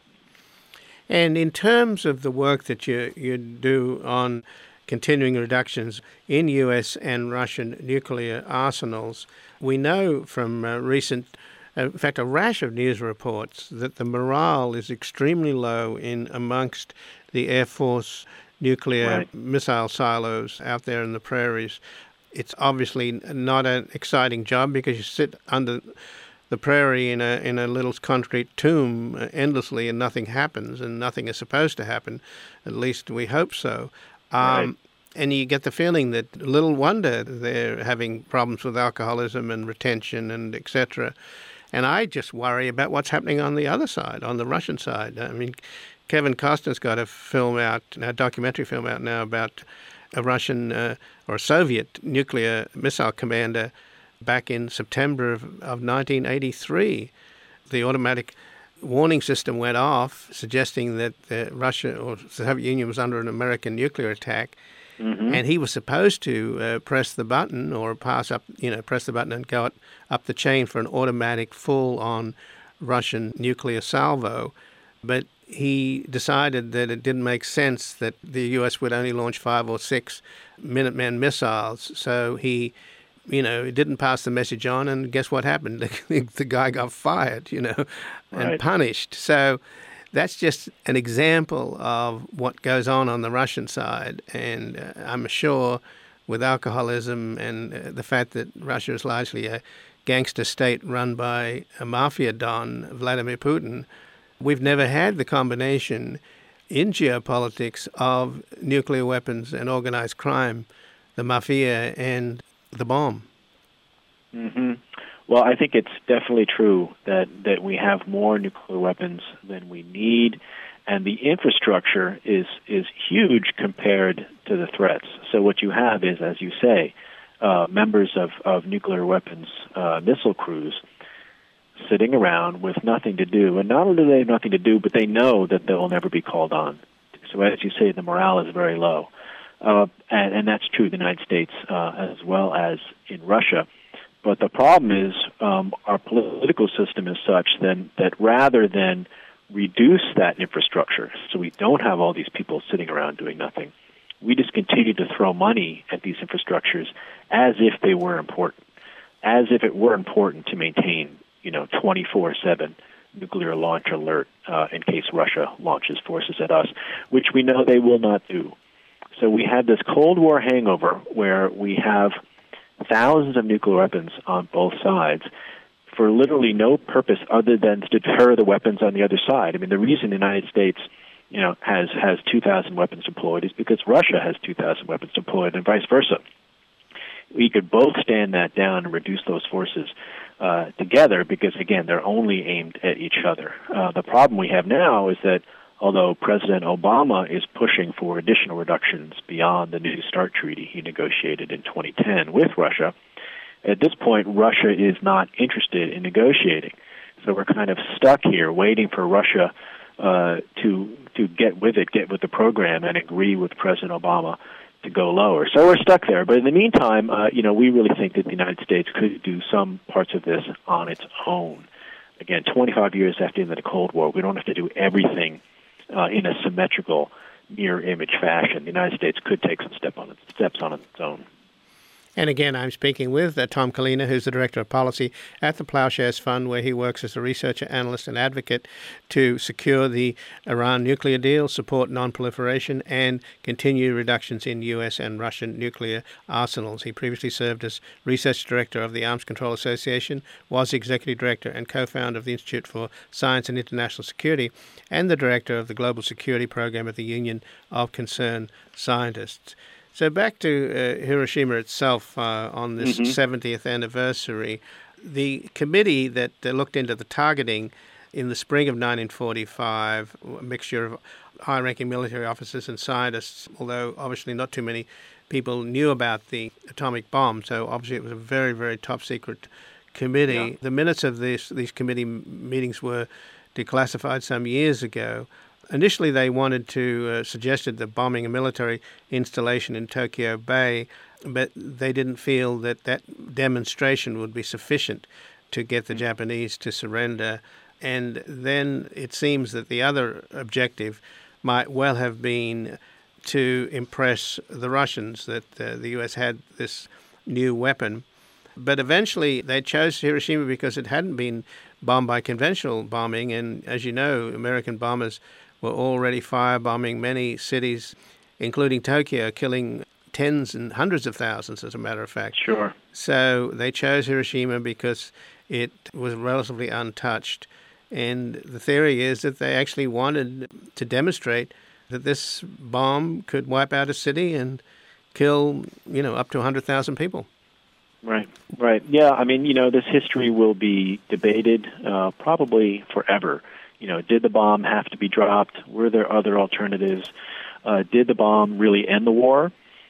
And in terms of the work that you do on continuing reductions in U.S. and Russian nuclear arsenals, we know from recent in fact, a rash of news reports that the morale is extremely low in amongst the Air Force nuclear missile silos out there in the prairies. It's obviously not an exciting job because you sit under the prairie in a little concrete tomb endlessly and nothing happens, and nothing is supposed to happen. At least we hope so. And you get the feeling that little wonder they're having problems with alcoholism and retention and etc. And I just worry about what's happening on the other side, on the Russian side. I mean, Kevin Costner's got a documentary film out now about a Russian or Soviet nuclear missile commander back in September of 1983. The automatic warning system went off, suggesting that Russia or the Soviet Union was under an American nuclear attack. Mm-hmm. And he was supposed to press the button or press the button and go up the chain for an automatic full-on Russian nuclear salvo. But he decided that it didn't make sense that the U.S. would only launch 5 or 6 Minuteman missiles. So he, didn't pass the message on, and guess what happened? The guy got fired, and punished. So that's just an example of what goes on the Russian side. And I'm sure with alcoholism and the fact that Russia is largely a gangster state run by a mafia don, Vladimir Putin, we've never had the combination in geopolitics of nuclear weapons and organized crime, the mafia and the bomb. Mm-hmm. Well, I think it's definitely true that we have more nuclear weapons than we need, and the infrastructure is huge compared to the threats. So what you have is, as you say, members of nuclear weapons missile crews sitting around with nothing to do. And not only do they have nothing to do, but they know that they will never be called on So as you say, the morale is very low. And that's true in the United States as well as in Russia. But the problem is our political system is such then that rather than reduce that infrastructure so we don't have all these people sitting around doing nothing, we just continue to throw money at these infrastructures as if they were important, as if it were important to maintain, 24/7 nuclear launch alert in case Russia launches forces at us, which we know they will not do. So we have this Cold War hangover where we have thousands of nuclear weapons on both sides for literally no purpose other than to deter the weapons on the other side. I mean, the reason the United States, has 2,000 weapons deployed is because Russia has 2,000 weapons deployed and vice versa. We could both stand that down and reduce those forces together because, again, they're only aimed at each other. The problem we have now is that although President Obama is pushing for additional reductions beyond the New START treaty he negotiated in 2010 with Russia, at this point, Russia is not interested in negotiating. So we're kind of stuck here waiting for Russia to get with the program and agree with President Obama to go lower. So we're stuck there. But in the meantime, we really think that the United States could do some parts of this on its own. Again, 25 years after the Cold War, we don't have to do everything in a symmetrical, mirror-image fashion. The United States could take some steps on its own. And again, I'm speaking with Tom Kalina, who's the Director of Policy at the Ploughshares Fund, where he works as a researcher, analyst, and advocate to secure the Iran nuclear deal, support non-proliferation, and continue reductions in U.S. and Russian nuclear arsenals. He previously served as Research Director of the Arms Control Association, was Executive Director and co-founder of the Institute for Science and International Security, and the Director of the Global Security Program at the Union of Concerned Scientists. So back to Hiroshima itself on this 70th anniversary, the committee that looked into the targeting in the spring of 1945, a mixture of high-ranking military officers and scientists, although obviously not too many people knew about the atomic bomb, so obviously it was a very, very top-secret committee. Yeah. The minutes of these committee meetings were declassified some years ago. Initially, they wanted to suggested the bombing a military installation in Tokyo Bay, but they didn't feel that demonstration would be sufficient to get the Japanese to surrender. And then it seems that the other objective might well have been to impress the Russians that the U.S. had this new weapon. But eventually, they chose Hiroshima because it hadn't been bombed by conventional bombing, and as you know, American bombers were already firebombing many cities, including Tokyo, killing tens and hundreds of thousands, as a matter of fact. Sure. So they chose Hiroshima because it was relatively untouched. And the theory is that they actually wanted to demonstrate that this bomb could wipe out a city and kill, up to 100,000 people. Right. Yeah, I mean, this history will be debated probably forever. Did the bomb have to be dropped? Were there other alternatives? Did the bomb really end the war?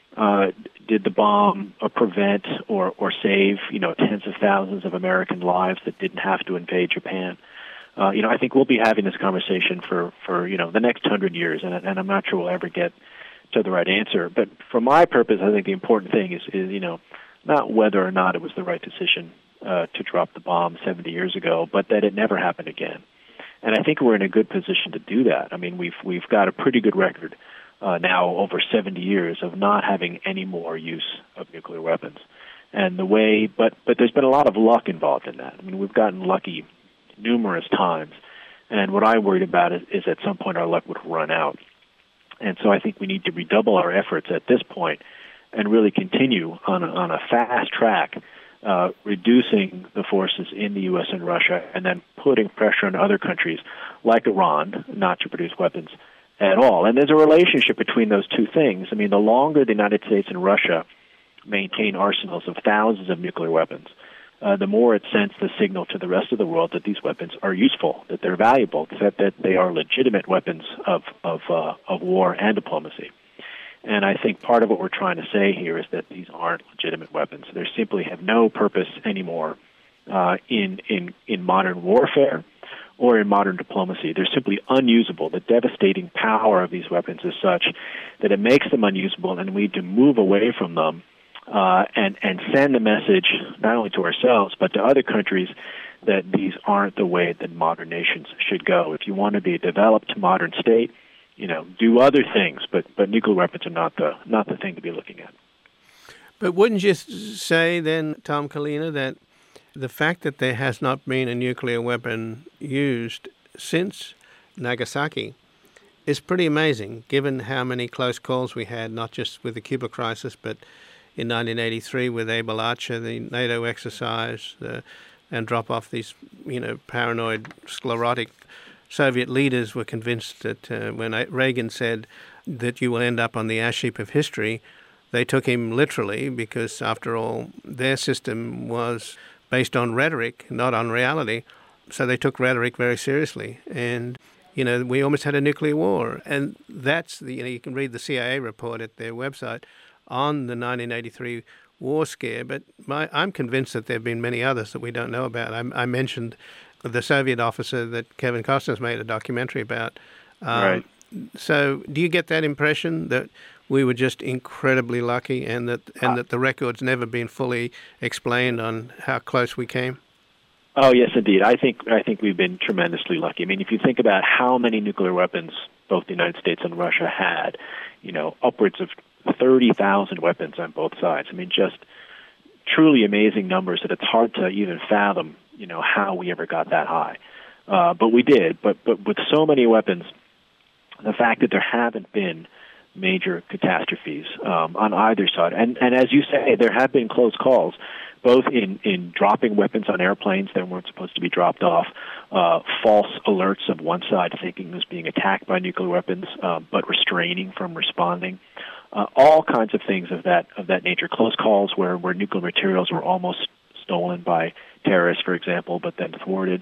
Did the bomb prevent or save, tens of thousands of American lives that didn't have to invade Japan? I think we'll be having this conversation for the next 100 years, and I'm not sure we'll ever get to the right answer. But for my purpose, I think the important thing is not whether or not it was the right decision to drop the bomb 70 years ago, but that it never happened again. And I think we're in a good position to do that. I mean, we've got a pretty good record now over 70 years of not having any more use of nuclear weapons. And but there's been a lot of luck involved in that. I mean, we've gotten lucky numerous times. And what I worried about is at some point our luck would run out. And so I think we need to redouble our efforts at this point and really continue on a fast track, reducing the forces in the U.S. and Russia, and then putting pressure on other countries like Iran not to produce weapons at all. And there's a relationship between those two things. I mean, the longer the United States and Russia maintain arsenals of thousands of nuclear weapons, the more it sends the signal to the rest of the world that these weapons are useful, that they're valuable, that they are legitimate weapons of war and diplomacy. And I think part of what we're trying to say here is that these aren't legitimate weapons. They simply have no purpose anymore in modern warfare or in modern diplomacy. They're simply unusable. The devastating power of these weapons is such that it makes them unusable, and we need to move away from them and send a message not only to ourselves but to other countries that these aren't the way that modern nations should go. If you want to be a developed modern state, do other things, but nuclear weapons are not the thing to be looking at. But wouldn't you say then, Tom Kalina, that the fact that there has not been a nuclear weapon used since Nagasaki is pretty amazing, given how many close calls we had, not just with the Cuba crisis, but in 1983 with Able Archer, the NATO exercise, and drop off these, paranoid, sclerotic Soviet leaders were convinced that when Reagan said that you will end up on the ash heap of history, they took him literally because, after all, their system was based on rhetoric, not on reality. So they took rhetoric very seriously. And, we almost had a nuclear war. And that's, you can read the CIA report at their website on the 1983 war scare. But I'm convinced that there have been many others that we don't know about. I mentioned the Soviet officer that Kevin Costner's made a documentary about. Right. So do you get that impression that we were just incredibly lucky and that the record's never been fully explained on how close we came? Oh, yes, indeed. I think we've been tremendously lucky. I mean, if you think about how many nuclear weapons both the United States and Russia had, upwards of 30,000 weapons on both sides. I mean, just truly amazing numbers that it's hard to even fathom, how we ever got that high. But we did. But with so many weapons, the fact that there haven't been major catastrophes on either side. And as you say, there have been close calls, both in dropping weapons on airplanes that weren't supposed to be dropped off, false alerts of one side thinking it was being attacked by nuclear weapons, but restraining from responding. All kinds of things of that nature. Close calls where nuclear materials were almost stolen by terrorists, for example, but then thwarted.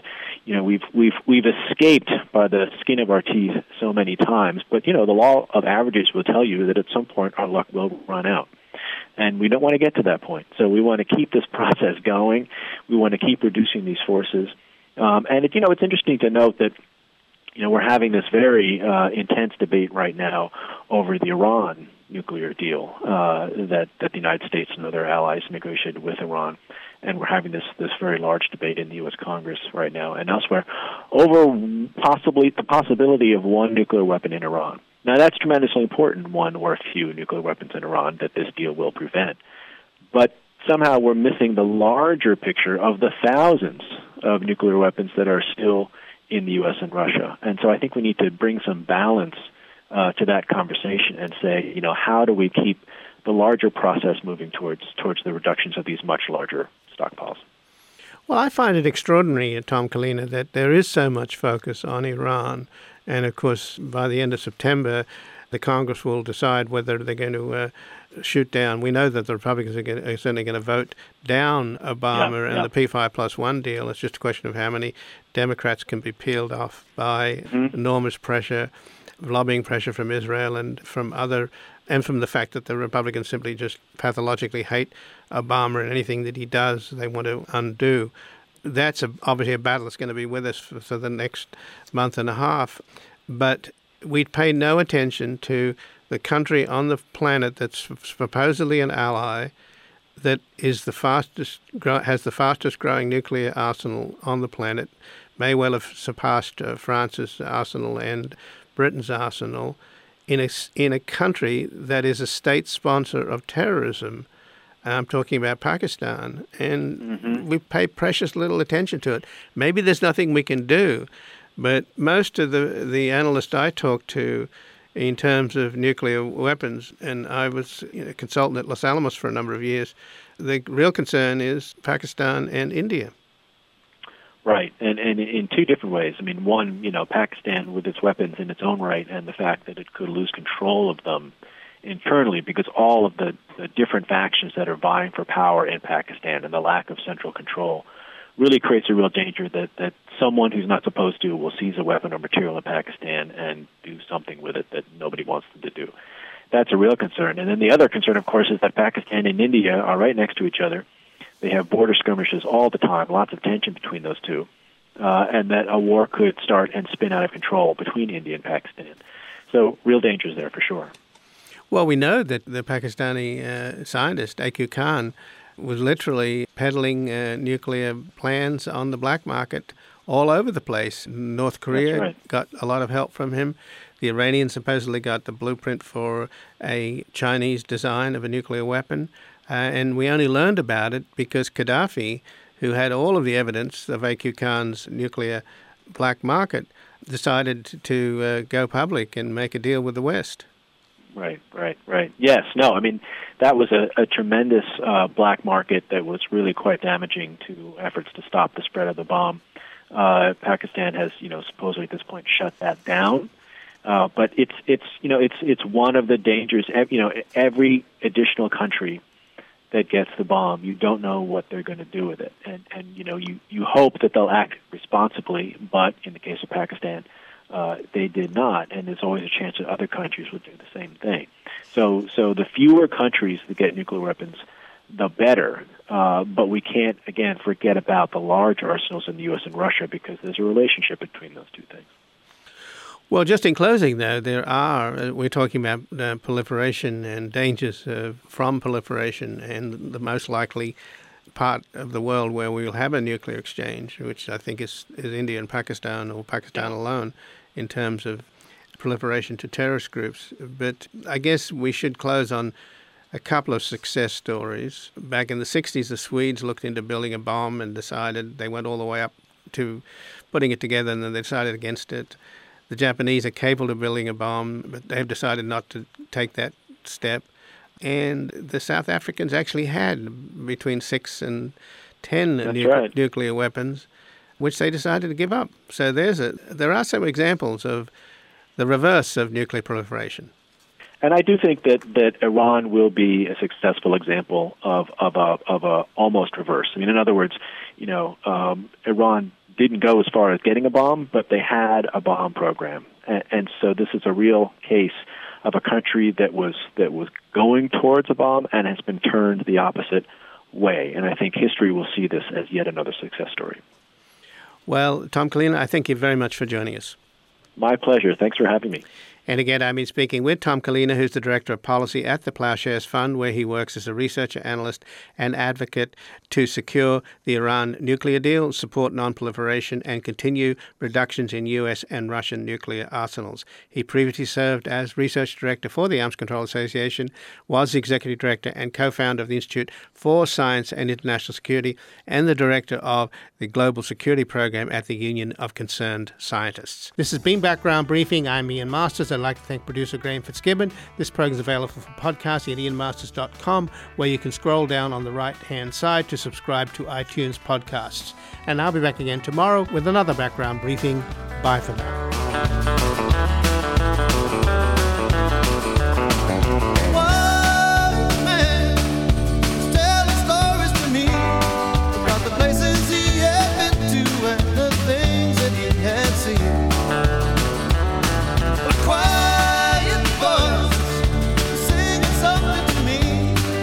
We've escaped by the skin of our teeth so many times, but the law of averages will tell you that at some point our luck will run out. And we don't want to get to that point. So we want to keep this process going. We want to keep reducing these forces. And it's interesting to note that we're having this very intense debate right now over the Iran nuclear deal that the United States and other allies negotiated with Iran. And we're having this very large debate in the U.S. Congress right now and elsewhere over possibly the possibility of one nuclear weapon in Iran. Now, that's tremendously important, one or a few nuclear weapons in Iran that this deal will prevent. But somehow we're missing the larger picture of the thousands of nuclear weapons that are still in the U.S. and Russia. And so I think we need to bring some balance to that conversation and say, how do we keep the larger process moving towards the reductions of these much larger stockpiles? Well, I find it extraordinary, Tom Kalina, that there is so much focus on Iran. And, of course, by the end of September, the Congress will decide whether they're going to shoot down. We know that the Republicans are certainly going to vote down Obama and the P5+1 deal. It's just a question of how many Democrats can be peeled off by enormous pressure, lobbying pressure from Israel and from the fact that the Republicans simply just pathologically hate Obama and anything that he does they want to undo. That's obviously a battle that's going to be with us for the next month and a half. But we pay no attention to the country on the planet that's supposedly an ally that is has the fastest growing nuclear arsenal on the planet, may well have surpassed France's arsenal and Britain's arsenal, in a country that is a state sponsor of terrorism. I'm talking about Pakistan, and we pay precious little attention to it. Maybe there's nothing we can do, but most of the analysts I talked to in terms of nuclear weapons, and I was a consultant at Los Alamos for a number of years, the real concern is Pakistan and India. Right, and in two different ways. I mean, one, Pakistan with its weapons in its own right and the fact that it could lose control of them internally because all of the different factions that are vying for power in Pakistan and the lack of central control really creates a real danger that someone who's not supposed to will seize a weapon or material in Pakistan and do something with it that nobody wants them to do. That's a real concern. And then the other concern, of course, is that Pakistan and India are right next to each other. They have border skirmishes all the time, lots of tension between those two. and that a war could start and spin out of control between India and Pakistan. So real dangers there for sure. Well, we know that the Pakistani scientist, A.Q. Khan, was literally peddling nuclear plans on the black market all over the place. North Korea got a lot of help from him. The Iranians supposedly got the blueprint for a Chinese design of a nuclear weapon. And we only learned about it because Gaddafi, who had all of the evidence of A.Q. Khan's nuclear black market, decided to go public and make a deal with the West. Right. Yes, no, I mean, that was a tremendous black market that was really quite damaging to efforts to stop the spread of the bomb. Pakistan has, supposedly at this point shut that down. But it's one of the dangers. Every additional country that gets the bomb, you don't know what they're going to do with it, and you hope that they'll act responsibly. But in the case of Pakistan, they did not, and there's always a chance that other countries will do the same thing. So the fewer countries that get nuclear weapons, the better. But we can't, again, forget about the large arsenals in the U.S. and Russia because there's a relationship between those two things. Well, just in closing, though, we're talking about proliferation and dangers from proliferation, and the most likely part of the world where we will have a nuclear exchange, which I think is India and Pakistan, or Pakistan alone, in terms of proliferation to terrorist groups. But I guess we should close on a couple of success stories. Back in the 60s, the Swedes looked into building a bomb and decided they went all the way up to putting it together, and then they decided against it. The Japanese are capable of building a bomb, but they've decided not to take that step. And the South Africans actually had between 6 and 10 nuclear weapons, which they decided to give up. So there are some examples of the reverse of nuclear proliferation. And I do think that Iran will be a successful example of a almost reverse. I mean, in other words, Iran didn't go as far as getting a bomb, but they had a bomb program, and so this is a real case of a country that was going towards a bomb and has been turned the opposite way. And I think history will see this as yet another success story. Well, Tom Collina, I thank you very much for joining us. My pleasure. Thanks for having me. And again, I've been speaking with Tom Collina, who's the Director of Policy at the Ploughshares Fund, where he works as a researcher, analyst, and advocate to secure the Iran nuclear deal, support non-proliferation, and continue reductions in U.S. and Russian nuclear arsenals. He previously served as Research Director for the Arms Control Association, was the Executive Director and co-founder of the Institute for Science and International Security, and the Director of the Global Security Program at the Union of Concerned Scientists. This has been Background Briefing. I'm Ian Masters. I'd like to thank producer Graham Fitzgibbon. This program is available for podcast at ianmasters.com, where you can scroll down on the right-hand side to subscribe to iTunes podcasts. And I'll be back again tomorrow with another Background Briefing. Bye for now.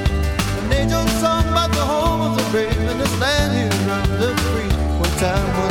Time